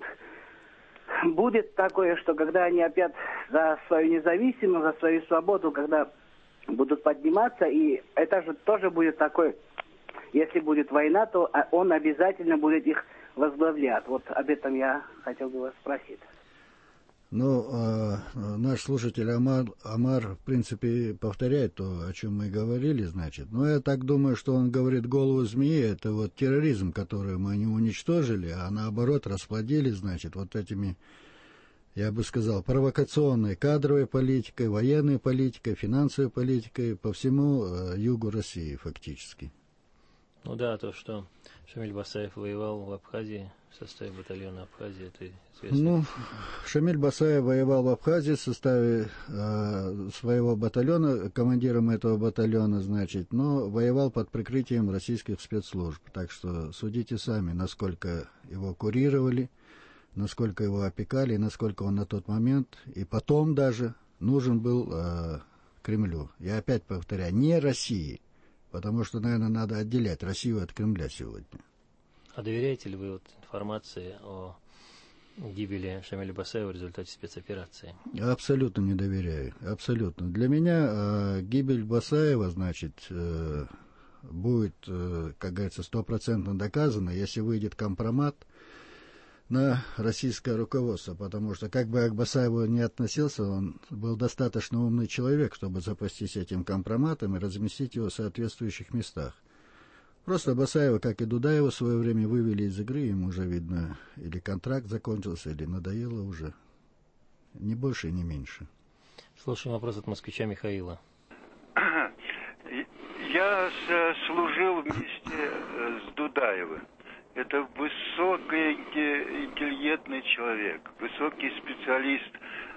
будет такое, что когда они опять за свою независимость, за свою свободу, когда будут подниматься, и это же тоже будет такое, если будет война, то он обязательно будет их возглавлять. Вот об этом я хотел бы вас спросить. Ну, наш слушатель Амар, в принципе, повторяет то, о чем мы говорили, значит. Но я так думаю, что он говорит голову змеи, это вот терроризм, который мы не уничтожили, а наоборот расплодили, значит, вот этими, я бы сказал, провокационной кадровой политикой, военной политикой, финансовой политикой по всему югу России фактически. Ну да, то, что Шамиль Басаев воевал в Абхазии в составе батальона Абхазии, это известно. Ну, Шамиль Басаев воевал в Абхазии в составе своего батальона, командиром этого батальона, значит, но воевал под прикрытием российских спецслужб. Так что судите сами, насколько его курировали, насколько его опекали, насколько он на тот момент и потом даже нужен был Кремлю. Я опять повторяю, не России. Потому что, наверное, надо отделять Россию от Кремля сегодня. А доверяете ли вы вот информации о гибели Шамиля Басаева в результате спецоперации? Абсолютно не доверяю. Абсолютно. Для меня гибель Басаева, значит, будет, как говорится, 100% доказана, если выйдет компромат на российское руководство, потому что, как бы я к Басаеву не относился, он был достаточно умный человек, чтобы запастись этим компроматом и разместить его в соответствующих местах. Просто Басаева, как и Дудаева, в свое время вывели из игры, ему уже, видно, или контракт закончился, или надоело уже. Не больше и не меньше. Слушаем вопрос от москвича Михаила. Я служил вместе с Дудаевым. Это высокий, интеллигентный человек, высокий специалист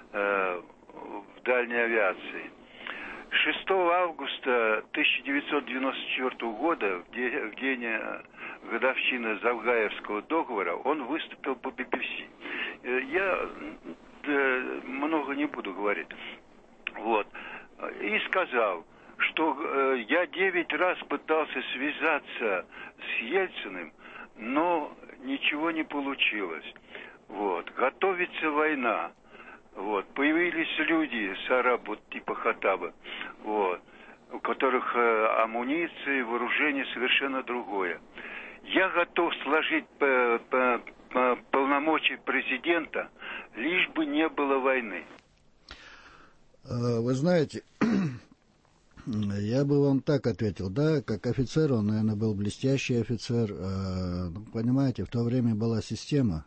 в дальней авиации. 6 августа 1994 года, в день годовщины Завгаевского договора, он выступил по BBC. Я много не буду говорить. Вот. И сказал, что я 9 раз пытался связаться с Ельциным, но ничего не получилось. Вот. Готовится война. Вот. Появились люди с араб, вот типа Хаттаба, вот, у которых амуниции, вооружение совершенно другое. Я готов сложить полномочия президента, лишь бы не было войны. Вы знаете, я бы вам так ответил, да, как офицер, он, наверное, был блестящий офицер. Понимаете, в то время была система,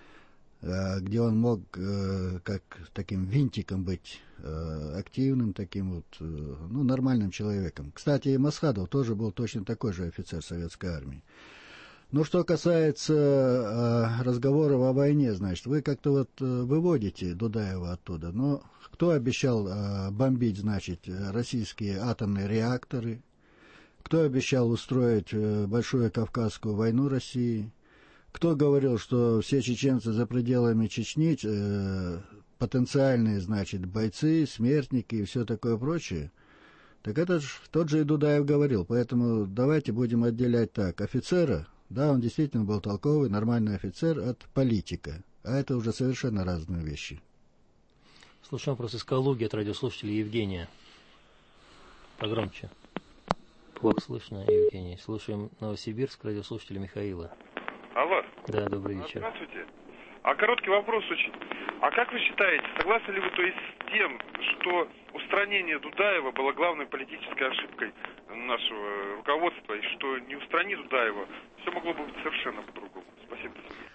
где он мог как таким винтиком быть, активным таким вот, ну, нормальным человеком. Кстати, и Масхадов тоже был точно такой же офицер советской армии. Ну, что касается разговоров о войне, значит, вы как-то вот выводите Дудаева оттуда. Но кто обещал бомбить, значит, российские атомные реакторы? Кто обещал устроить большую Кавказскую войну России? Кто говорил, что все чеченцы за пределами Чечни потенциальные, значит, бойцы, смертники и все такое прочее? Так это ж тот же и Дудаев говорил. Поэтому давайте будем отделять так. Офицера, да, он действительно был толковый, нормальный офицер, от политика. А это уже совершенно разные вещи. Слушаем вопрос из Калуги от радиослушателя Евгения. Погромче. Плохо слышно, Евгений. Слушаем Новосибирск, радиослушателя Михаила. Алло. Да, добрый вечер. Здравствуйте. Короткий вопрос очень. А как вы считаете, согласны ли вы то есть с тем, что устранение Дудаева было главной политической ошибкой нашего руководства, и что не устрани Дудаева, все могло бы быть совершенно по-другому? Спасибо.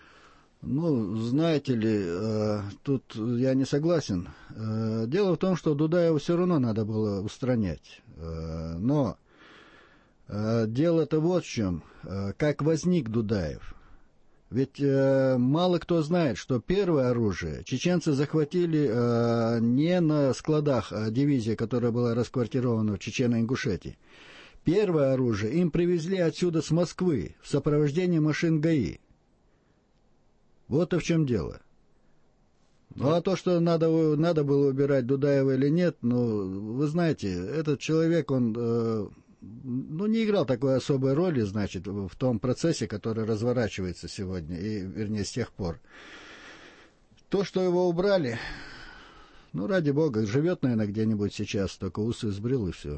Ну, знаете ли, тут я не согласен. Дело в том, что Дудаева все равно надо было устранять. Но дело-то вот в чем. Как возник Дудаев? Ведь мало кто знает, что первое оружие чеченцы захватили не на складах дивизии, которая была расквартирована в Чечено-Ингушетии. Первое оружие им привезли отсюда с Москвы в сопровождении машин ГАИ. Вот и в чем дело. Ну, а то, что надо было убирать Дудаева или нет, ну, вы знаете, этот человек, он, ну, не играл такой особой роли, значит, в том процессе, который разворачивается сегодня, и, вернее, с тех пор. То, что его убрали, ну, ради бога, живет, наверное, где-нибудь сейчас, только усы сбрил и все.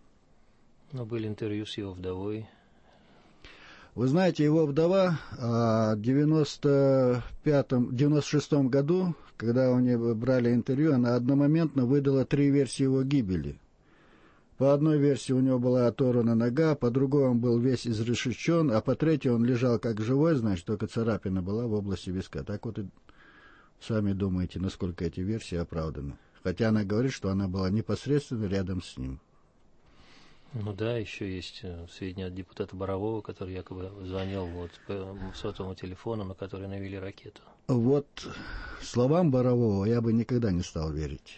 Но были интервью с его вдовой. Вы знаете, его вдова в 96 году, когда у нее брали интервью, она одномоментно выдала 3 версии его гибели. По одной версии у него была оторвана нога, по другой он был весь изрешечен, а по третьей он лежал как живой, значит, только царапина была в области виска. Так вот и сами думаете, насколько эти версии оправданы. Хотя она говорит, что она была непосредственно рядом с ним. Ну да, еще есть сведения от депутата Борового, который якобы звонил вот по сотовому телефону, на который навели ракету. Вот словам Борового я бы никогда не стал верить.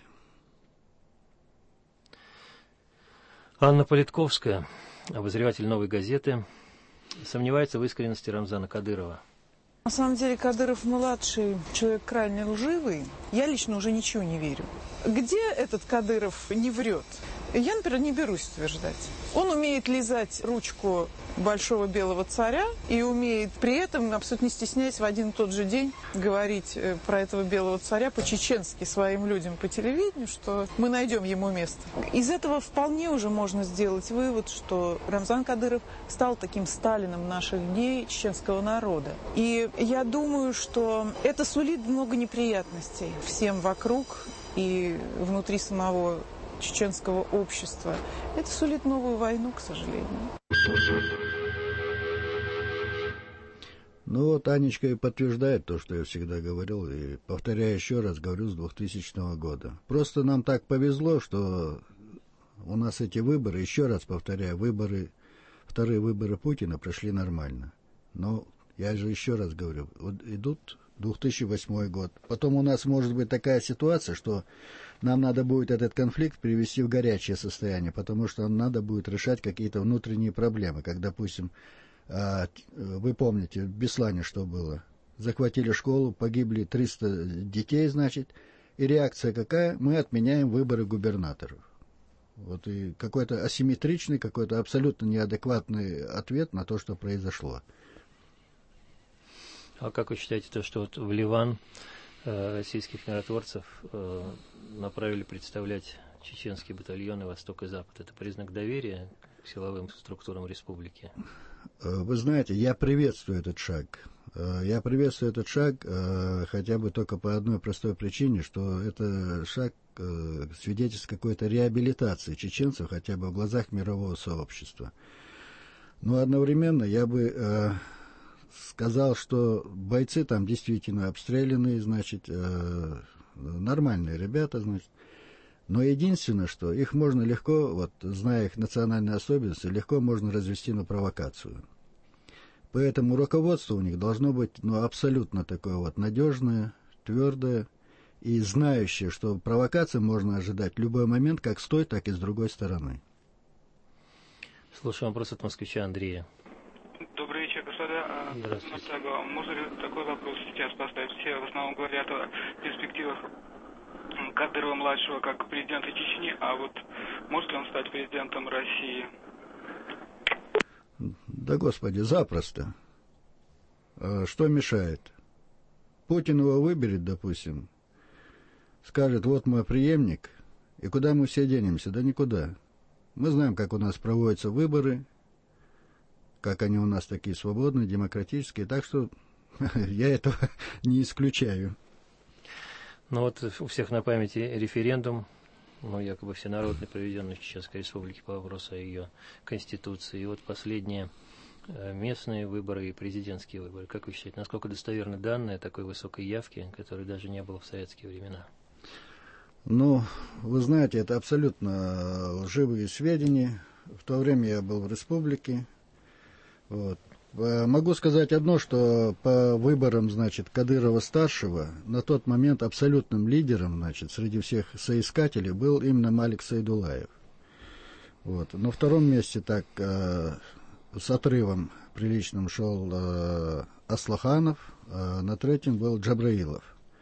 Анна Политковская, обозреватель «Новой газеты», сомневается в искренности Рамзана Кадырова. На самом деле Кадыров-младший человек крайне лживый. Я лично уже ничего не верю. Где этот Кадыров не врет? Я, например, не берусь утверждать. Он умеет лизать ручку большого белого царя и умеет при этом, абсолютно не стесняясь, в один и тот же день говорить про этого белого царя по-чеченски своим людям по телевидению, что мы найдем ему место. Из этого вполне уже можно сделать вывод, что Рамзан Кадыров стал таким Сталином наших дней чеченского народа. И я думаю, что это сулит много неприятностей всем вокруг и внутри самого чеченского общества. Это сулит новую войну, к сожалению. Ну вот Анечка и подтверждает то, что я всегда говорил, и повторяю еще раз, говорю с 2000 года. Просто нам так повезло, что у нас эти выборы, еще раз повторяю, вторые выборы Путина прошли нормально. Но я же еще раз говорю, вот идут 2008 год. Потом у нас может быть такая ситуация, что нам надо будет этот конфликт привести в горячее состояние, потому что надо будет решать какие-то внутренние проблемы. Как, допустим, вы помните, в Беслане что было? Захватили школу, погибли 300 детей, значит, и реакция какая? Мы отменяем выборы губернаторов. Вот и какой-то асимметричный, какой-то абсолютно неадекватный ответ на то, что произошло. А как вы считаете, то, что вот в Ливан российских миротворцев направили представлять чеченские батальоны «Восток» и «Запад». Это признак доверия к силовым структурам республики? Вы знаете, я приветствую этот шаг. Я приветствую этот шаг хотя бы только по одной простой причине, что это шаг свидетельств какой-то реабилитации чеченцев хотя бы в глазах мирового сообщества. Но одновременно я бы сказал, что бойцы там действительно обстрелянные, значит, нормальные ребята, значит. Но единственное, что их можно легко, вот зная их национальные особенности, легко можно развести на провокацию. Поэтому руководство у них должно быть абсолютно такое вот надежное, твердое и знающее, что провокации можно ожидать в любой момент, как с той, так и с другой стороны. Слушаем вопрос от москвича Андрея. Добрый вечер, господа. Здравствуйте. Можно ли такой вопрос сейчас поставить? Все в основном говорят о перспективах Кадырова-младшего как президента Чечни, а вот может ли он стать президентом России? Да, господи, запросто. Что мешает? Путин его выберет, допустим, скажет, вот мой преемник, и куда мы все денемся? Да никуда. Мы знаем, как у нас проводятся выборы, как они у нас такие свободные, демократические, так что я этого не исключаю. Ну вот у всех на памяти референдум, якобы всенародный, проведенный в Чеченской Республике по вопросу о ее конституции. И вот последние местные выборы и президентские выборы. Как вы считаете, насколько достоверны данные такой высокой явки, которой даже не было в советские времена? Вы знаете, это абсолютно лживые сведения. В то время я был в республике. Вот. Могу сказать одно, что по выборам, значит, Кадырова-старшего на тот момент абсолютным лидером, значит, среди всех соискателей был именно Малик Сайдуллаев. Вот. На втором месте так с отрывом приличным шел Аслаханов, а на третьем был Джабраилов.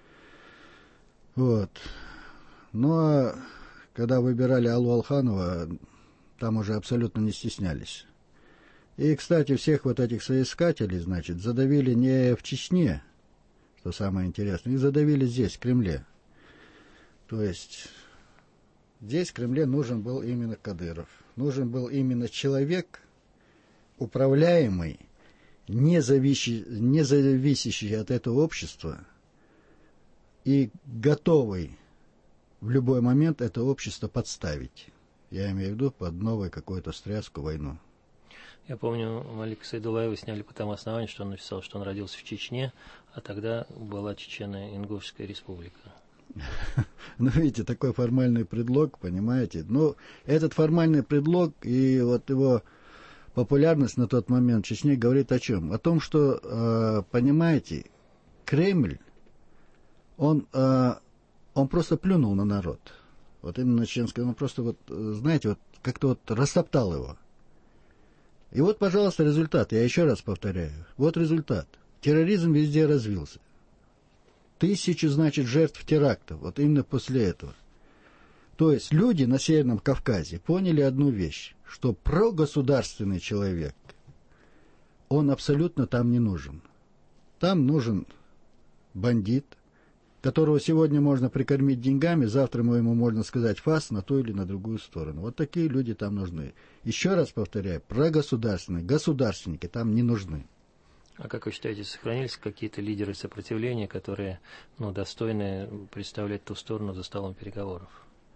Вот. А когда выбирали Аллу Алханова, там уже абсолютно не стеснялись. И, кстати, всех вот этих соискателей, значит, задавили не в Чечне, что самое интересное, их задавили здесь, в Кремле. То есть здесь, в Кремле, нужен был именно Кадыров. Нужен был именно человек, управляемый, не зависящий от этого общества и готовый в любой момент это общество подставить. Я имею в виду под новую какую-то встряску, войну. Я помню, Малика Сайдуллаева сняли по тому основанию, что он написал, что он родился в Чечне, а тогда была Чечено-Ингушская республика. Видите, такой формальный предлог, понимаете? Этот формальный предлог и вот его популярность на тот момент в Чечне говорит о чем? О том, что, понимаете, Кремль, он просто плюнул на народ. Вот именно на чеченский, он просто знаете, как-то растоптал его. И вот, пожалуйста, результат. Я еще раз повторяю. Вот результат. Терроризм везде развился. 1000, значит, жертв терактов. Вот именно после этого. То есть люди на Северном Кавказе поняли одну вещь, что прогосударственный человек, он абсолютно там не нужен. Там нужен бандит, которого сегодня можно прикормить деньгами, завтра ему можно сказать фас на ту или на другую сторону. Вот такие люди там нужны. Еще раз повторяю, прогосударственные, государственники там не нужны. А как вы считаете, сохранились какие-то лидеры сопротивления, которые достойны представлять ту сторону за столом переговоров?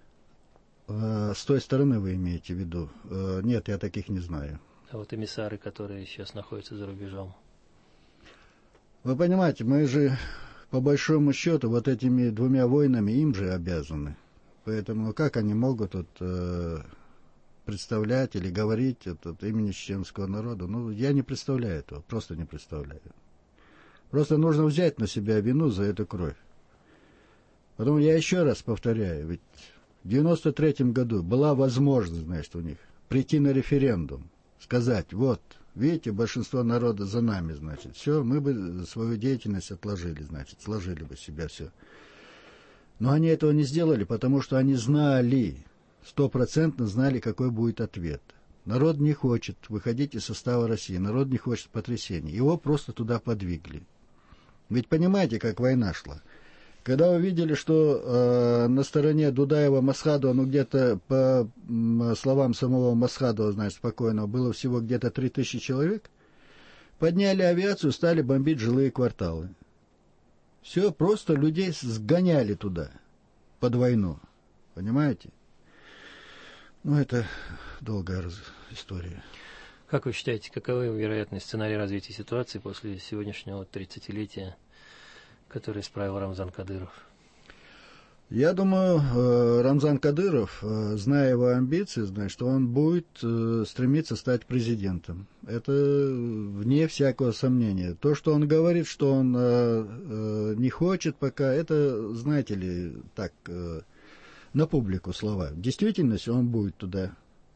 С той стороны вы имеете в виду? Нет, я таких не знаю. А вот эмиссары, которые сейчас находятся за рубежом? Вы понимаете, мы же по большому счету вот этими двумя войнами им же обязаны. Поэтому как они могут представлять или говорить от имени чеченского народа? Я не представляю этого, просто не представляю. Просто нужно взять на себя вину за эту кровь. Потому я еще раз повторяю, ведь в 93-м году была возможность, значит, у них прийти на референдум, сказать, вот, видите, большинство народа за нами, значит, все, мы бы свою деятельность отложили, значит, сложили бы себя все. Но они этого не сделали, потому что они знали, 100% знали, какой будет ответ. Народ не хочет выходить из состава России, народ не хочет потрясений. Его просто туда подвигли. Ведь понимаете, как война шла? Когда увидели, что на стороне Дудаева Масхадова, ну где-то по словам самого Масхадова, значит, спокойного, было всего где-то 3000 человек, подняли авиацию, стали бомбить жилые кварталы. Все, просто людей сгоняли туда, под войну. Понимаете? Ну, это долгая история. Как вы считаете, каковы вероятные сценарии развития ситуации после сегодняшнего 30-летия, который справил Рамзан Кадыров? Я думаю, Рамзан Кадыров, зная его амбиции, знает, что он будет стремиться стать президентом. Это вне всякого сомнения. То, что он говорит, что он не хочет пока, это, знаете ли, так, на публику слова. В действительности он будет туда.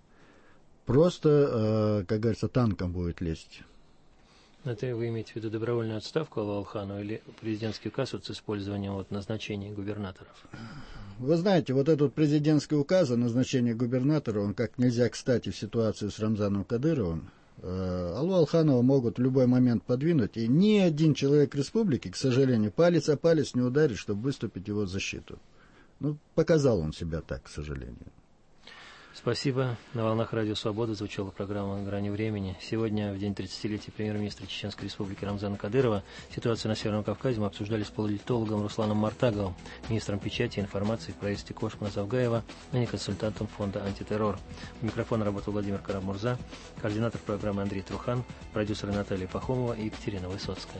Просто, как говорится, танком будет лезть. Это вы имеете в виду добровольную отставку Аллу Алханову или президентский указ с использованием назначения губернаторов? Вы знаете, вот этот президентский указ о назначении губернатора, он как нельзя кстати в ситуации с Рамзаном Кадыровым. Аллу Алханова могут в любой момент подвинуть, и ни один человек республики, к сожалению, палец о палец не ударит, чтобы выступить в его защиту. Ну, показал он себя так, к сожалению. Спасибо. На волнах Радио Свобода звучала программа «На грани времени». Сегодня, в день 30-летия премьер-министра Чеченской Республики Рамзана Кадырова, ситуацию на Северном Кавказе мы обсуждали с политологом Русланом Мартаговым, министром печати и информации в правительстве Кошмана Завгаева, а не консультантом фонда «Антитеррор». У микрофона работал Владимир Карамурза, координатор программы Андрей Трухан, продюсеры Наталья Пахомова и Екатерина Высоцкая.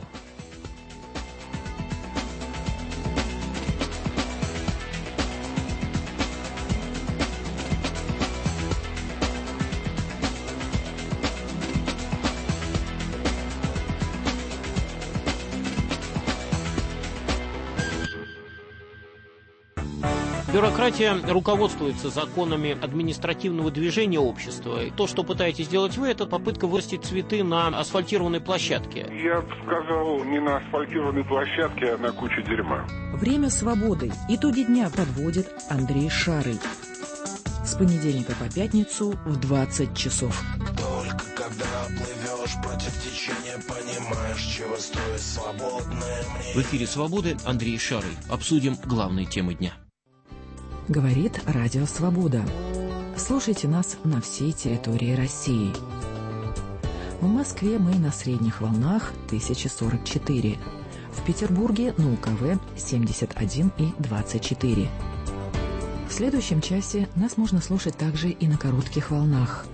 Бюрократия руководствуется законами административного движения общества. И то, что пытаетесь сделать вы, это попытка вырастить цветы на асфальтированной площадке. Я бы сказал, не на асфальтированной площадке, а на куче дерьма. Время свободы. Итоги дня подводит Андрей Шарый. С понедельника по пятницу в 20 часов. Только когда плывешь против течения, понимаешь, чего стоит свободное мнение. В эфире «Свободы» Андрей Шарый. Обсудим главные темы дня. Говорит Радио Свобода. Слушайте нас на всей территории России. В Москве мы на средних волнах 1044. В Петербурге на УКВ 71 и 24. В следующем часе нас можно слушать также и на коротких волнах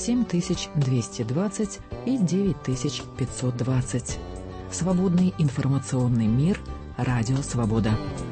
7220 и 9520. Свободный информационный мир. Радио Свобода.